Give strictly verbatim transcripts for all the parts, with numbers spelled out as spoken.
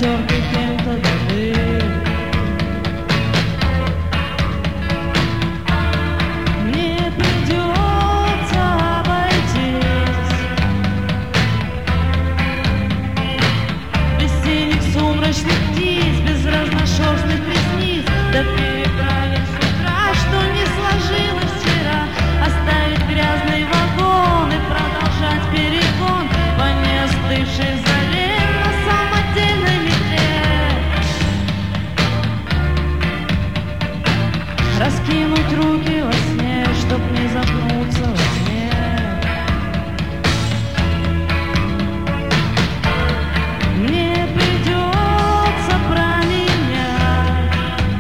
протерты кем-то даты. Мне придется обойтись без синих сумрачных птиц, без разношерстных ресниц, да переправить с утра, что не сложилось вчера, оставить грязный вагон и продолжать перегон по неостывшей заре на самодельной метле. Раскинуть руки во сне, чтоб не запнуться во сне. Мне придется променять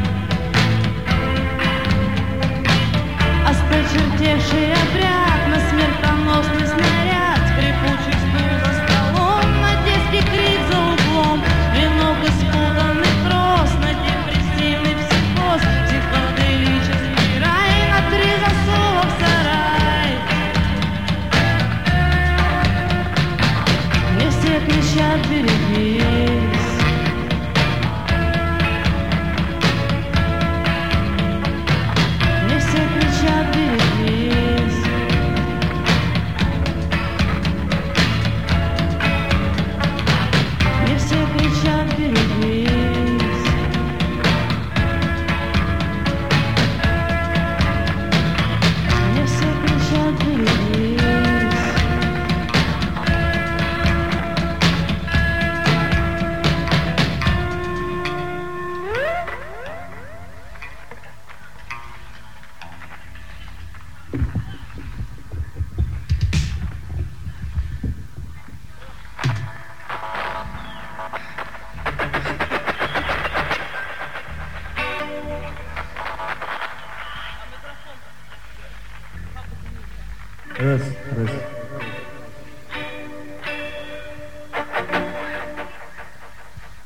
осточертевший обряд на смертоносный снаряд, скрипучий стул за столом, на детский крик за углом, венок и спутанный трос, на депрессивный психоз, психоделический рай, на три засова в сарай. Мне все кричат: берегись.